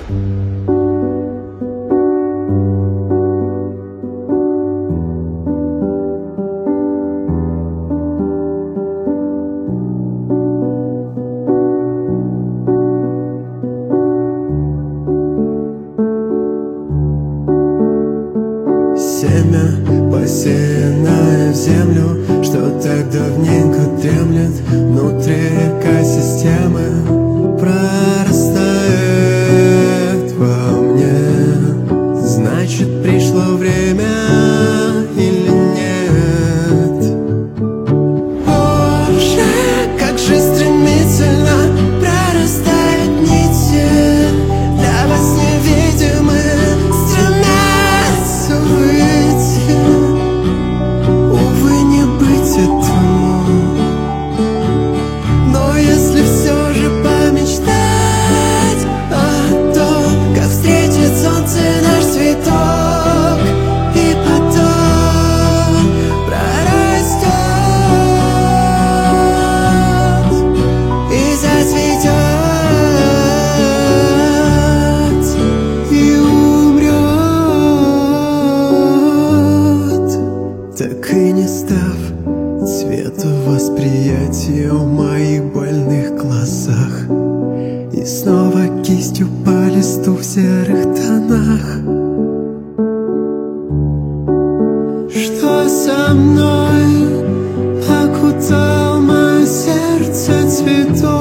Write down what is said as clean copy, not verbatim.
Семя, посеянное в землю, что так давненько дремлет внутри экосистемы, прорастает во мне. Значит, пришло время или нет? Боже, как же стремительно прорастают нити, для вас невидимы, стремятся выйти. Увы, не быть этому. Но если все же помечтать о том, как встретит солнце наш цветок, и потом прорастет и зацветет, и умрет, так и не став цвета восприятия в моих больных глазах, и снова кистью по листу в серых тонах. Что со мной окутал мое сердце цветок?